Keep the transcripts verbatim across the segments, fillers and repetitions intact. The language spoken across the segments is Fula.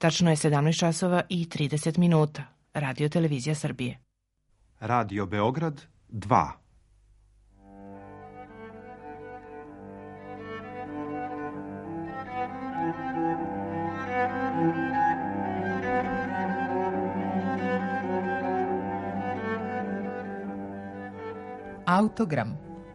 Tačno je sedamnaest časova i trideset minuta. Radio Televizija Srbije. Radio Beograd dva. Autogram.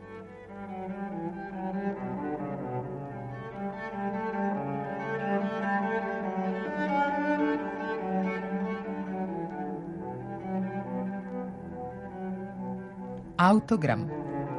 Autogram.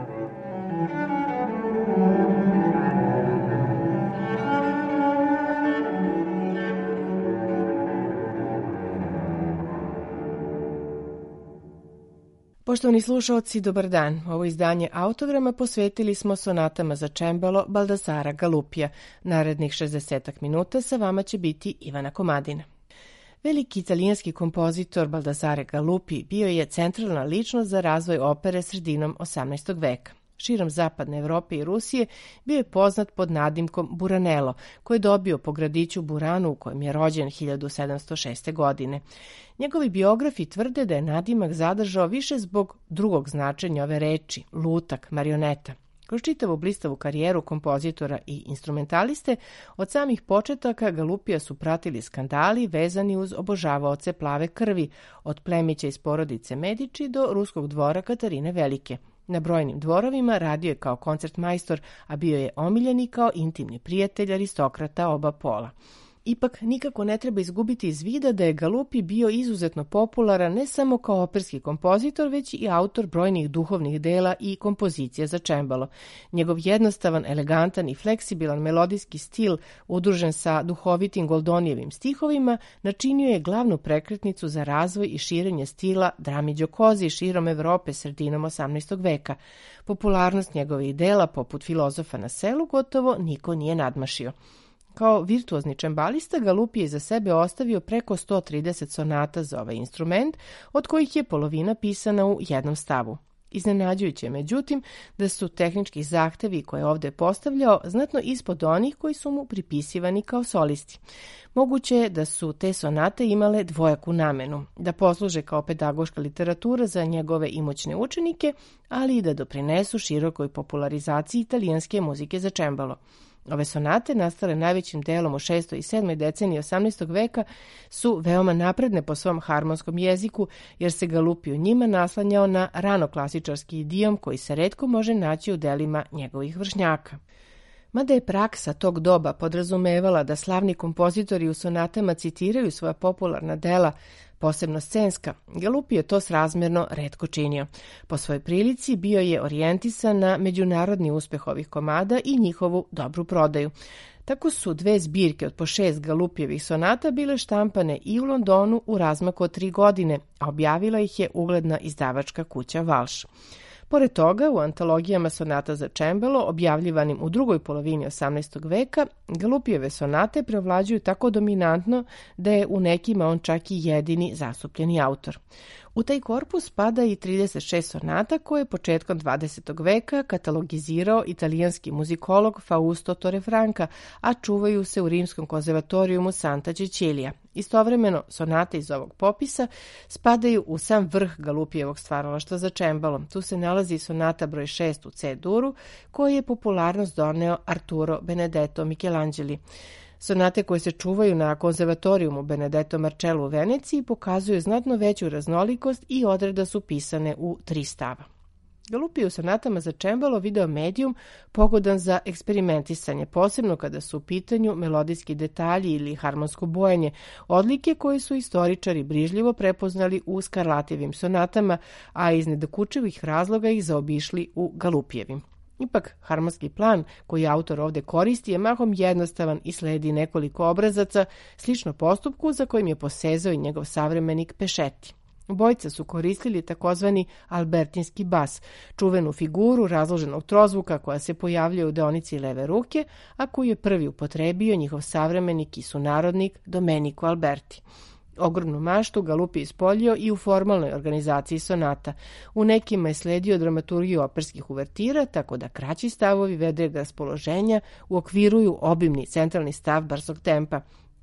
Poštovani slušaoci, dobar dan. Ovo izdanje Autograma posvetili smo sonatama za čembalo Baldasara Galupija. Narednih šezdesetak minuta sa vama će biti Ivana Komadina. Veliki italijanski kompozitor Baldassare Galuppi bio je centralna ličnost za razvoj opere sredinom osamnaestog veka. Širom zapadne Evrope i Rusije bio je poznat pod nadimkom Buranello, koji je dobio po gradiću Buranu u kojem je rođen hiljadu sedamsto šeste. godine. Njegovi biografi tvrde da je nadimak zadržao više zbog drugog značenja ove reči, lutak, marioneta. Kroz čitavu blistavu karijeru kompozitora i instrumentaliste, od samih početaka Galuppija su pratili skandali vezani uz obožavaoce plave krvi, od plemića iz porodice Medici do ruskog dvora Katarine Velike. Na brojnim dvorovima radio je kao koncertmajstor, a bio je omiljeni kao intimni prijatelj aristokrata oba pola. Ipak nikako ne treba izgubiti iz vida da je Galuppi bio izuzetno popularan ne samo kao operski kompozitor, već i autor brojnih duhovnih dela i kompozicija za čembalo. Njegov jednostavan, elegantan i fleksibilan melodijski stil, udružen sa duhovitim Goldonijevim stihovima, načinio je glavnu prekretnicu za razvoj i širenje stila drami Giocosi širom Evrope sredinom osamnaestog veka. Popularnost njegovih dela, poput Filozofa na selu, gotovo niko nije nadmašio. Kao virtuozni čembalista, Galuppi je za sebe ostavio preko sto trideset sonata za ovaj instrument, od kojih je polovina pisana u jednom stavu. Iznenađujuće je, međutim, da su tehnički zahtevi koje je ovdje postavljao znatno ispod onih koji su mu pripisivani kao solisti. Moguće je da su te sonate imale dvojaku namenu, da posluže kao pedagoška literatura za njegove imućne učenike, ali i da doprinesu širokoj popularizaciji italijanske muzike za čembalo. Ove sonate, nastale najvećim delom u šestoj i sedmoj deceniji osamnaestog veka, su veoma napredne po svom harmonskom jeziku, jer se Galuppi u njima naslanjao na ranoklasičarski idiom koji se retko može naći u delima njegovih vršnjaka. Mada je praksa tog doba podrazumevala da slavni kompozitori u sonatama citiraju svoja popularna dela, posebno scenska, Galuppi je to srazmjerno retko činio. Po svojoj prilici bio je orijentisan na međunarodni uspeh ovih komada i njihovu dobru prodaju. Tako su dve zbirke od po šest Galuppijevih sonata bile štampane i u Londonu u razmaku od tri godine, a objavila ih je ugledna izdavačka kuća Walsh. Pored toga, u antologijama sonata za čembalo, objavljivanim u drugoj polovini osamnaestog veka, Galuppijeve sonate prevlađuju tako dominantno da je u nekima on čak i jedini zastupljeni autor. U taj korpus spada i trideset šest sonata koje je početkom dvadesetog veka katalogizirao italijanski muzikolog Fausto Torrefranca, a čuvaju se u Rimskom konzervatorijumu Santa Cecilia. Istovremeno, sonate iz ovog popisa spadaju u sam vrh Galuppijevog stvaralaštva za čembalo. Tu se nalazi sonata broj šest u C-duru, koji je popularnost doneo Arturo Benedetto Michelangeli. Sonate koje se čuvaju na konzervatorijumu Benedetto Marcello u Veneciji pokazuju znatno veću raznolikost i odreda su pisane u tri stava. Galuppi je u sonatama za čembalo video medijum pogodan za eksperimentisanje, posebno kada su u pitanju melodijski detalji ili harmonsko bojenje, odlike koje su istoričari brižljivo prepoznali u Scarlatijevim sonatama, a iz nedokučivih razloga ih zaobišli u Galuppijevim. Ipak, harmonski plan koji autor ovdje koristi je mahom jednostavan i sledi nekoliko obrazaca, slično postupku za kojim je posezao i njegov savremenik Pescetti. Obojica su koristili takozvani albertinski bas, čuvenu figuru razloženog trozvuka koja se pojavljuje u deonici leve ruke, a koju je prvi upotrebio njihov savremenik i sunarodnik Domenico Alberti. Ogromnu maštu Galuppi ispoljio i u formalnoj organizaciji sonata. U nekima je sledio dramaturgiju operskih uvertira, tako da kraći stavovi vedreg raspoloženja uokviruju obimni centralni stav brzog tempa.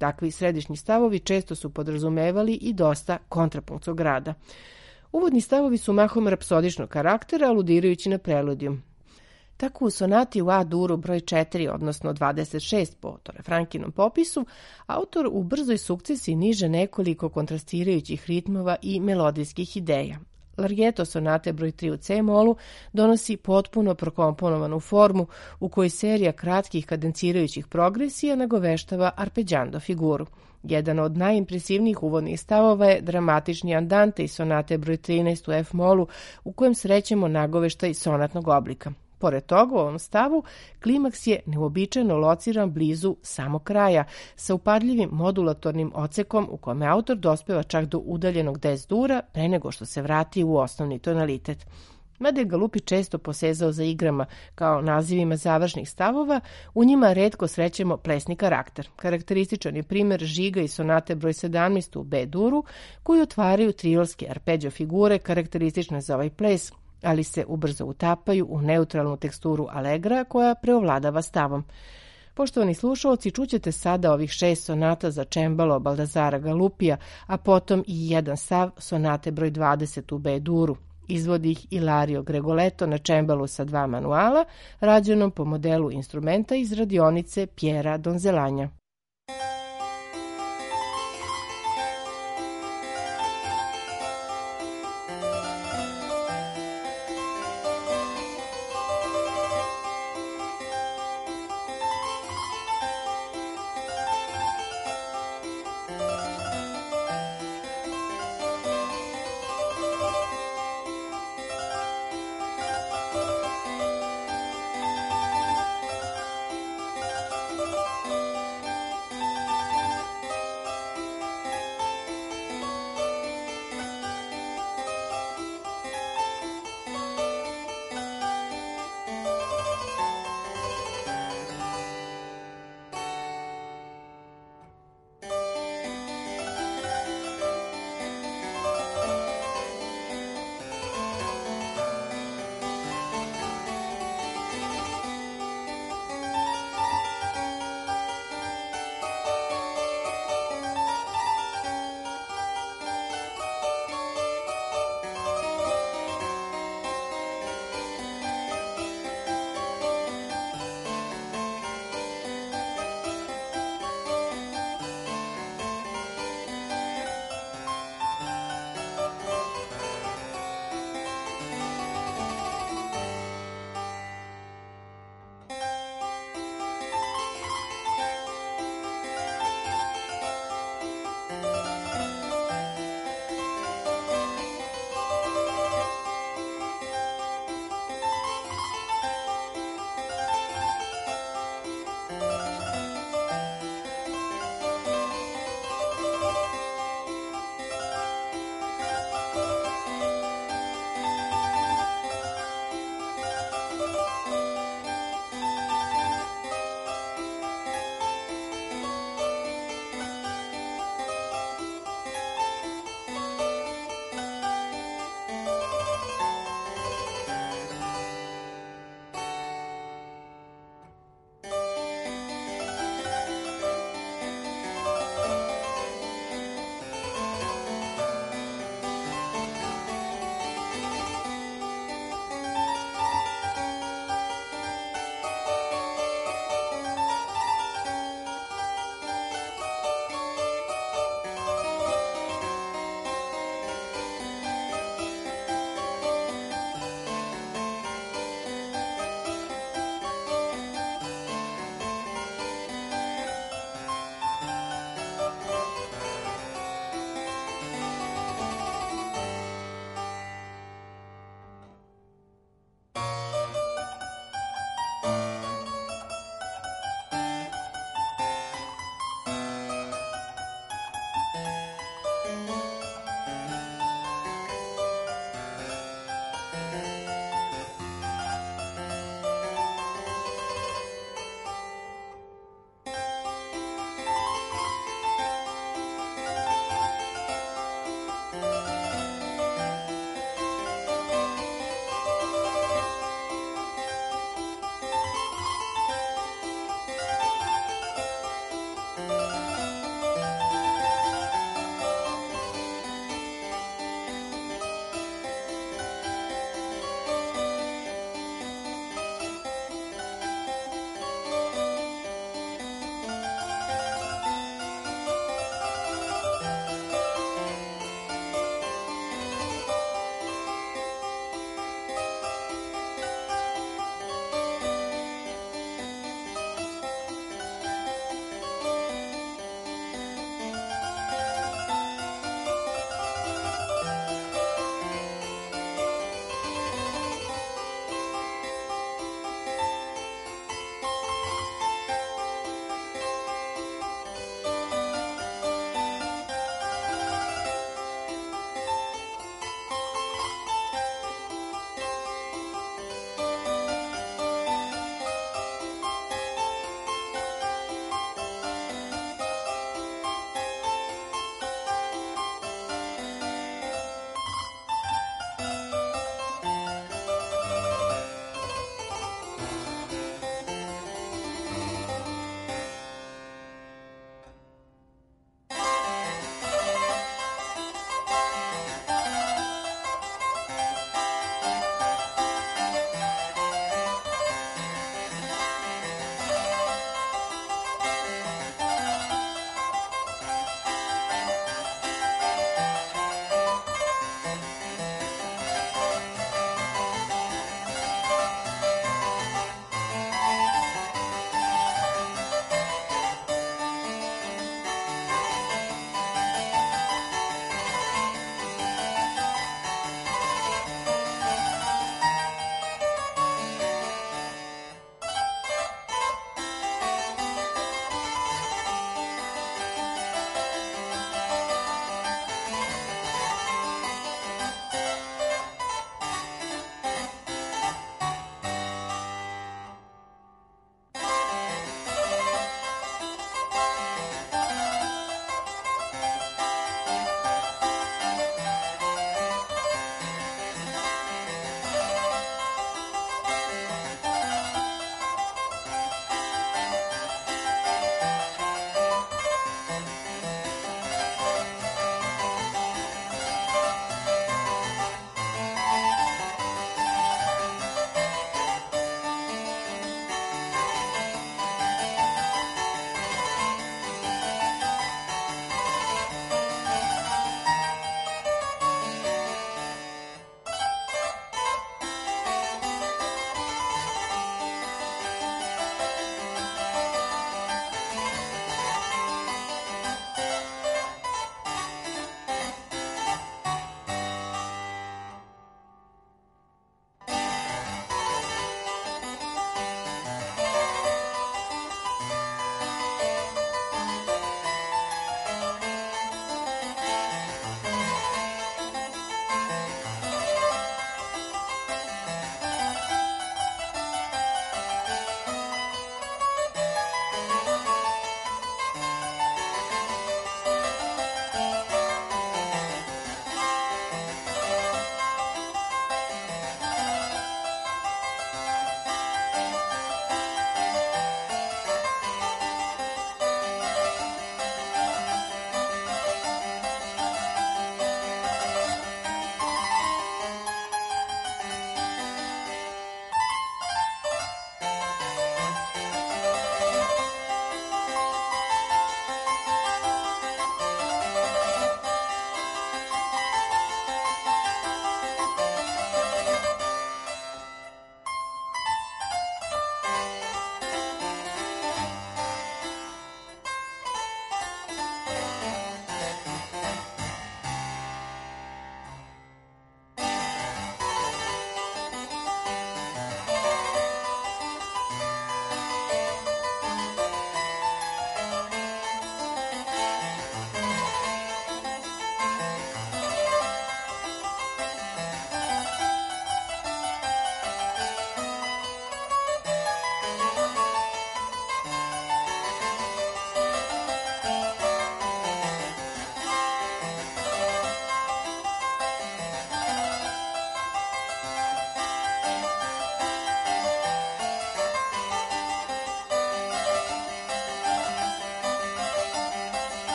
Takvi središnji stavovi često su podrazumevali i dosta kontrapunktskog rada. Uvodni stavovi su mahom rapsodičnog karaktera, aludirajući na preludijum. Tako u sonati u A-duru broj četiri, odnosno dvadeset šest po Frankinom popisu, autor u brzoj sukcesiji niže nekoliko kontrastirajućih ritmova i melodijskih ideja. Larghetto sonate broj tri u C-molu donosi potpuno prokomponovanu formu u kojoj serija kratkih kadencirajućih progresija nagoveštava arpeđando figuru. Jedan od najimpresivnijih uvodnih stavova je dramatični andante iz sonate broj trinaest u F-molu u kojem srećemo nagoveštaj sonatnog oblika. Pored toga, u ovom stavu, klimaks je neuobičajeno lociran blizu samog kraja, sa upadljivim modulatornim ocekom u kome autor dospeva čak do udaljenog des dura pre nego što se vrati u osnovni tonalitet. Mada je Galuppi često posezao za igrama kao nazivima završnih stavova, u njima retko srećemo plesni karakter. Karakterističan je primer žiga i sonate broj sedamnaest u B-duru, koji otvaraju triolske arpeđo figure karakteristične za ovaj ples, ali se ubrzo utapaju u neutralnu teksturu alegra koja preovladava stavom. Poštovani slušalci, čućete sada ovih šest sonata za čembalo Baldasara Galuppija, a potom i jedan stav sonate broj dvadeset u B-duru. Izvodi ih Ilario Gregoletto na čembalu sa dva manuala, rađenom po modelu instrumenta iz radionice Piera Donzelanja.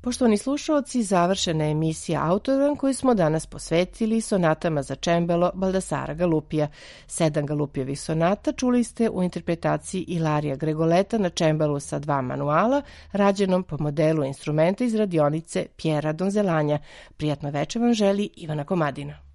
Poštovani slušaoci, završena je emisija Autodrom koju smo danas posvetili sonatama za čembalo Baldasara Galupija. Sedam Galupijevih sonata čuli ste u interpretaciji Ilarija Gregoleta na čembalo sa dva manuala, rađenom po modelu instrumenta iz radionice Pjera Donzelanja. Prijatno večer vam želi Ivana Komadina.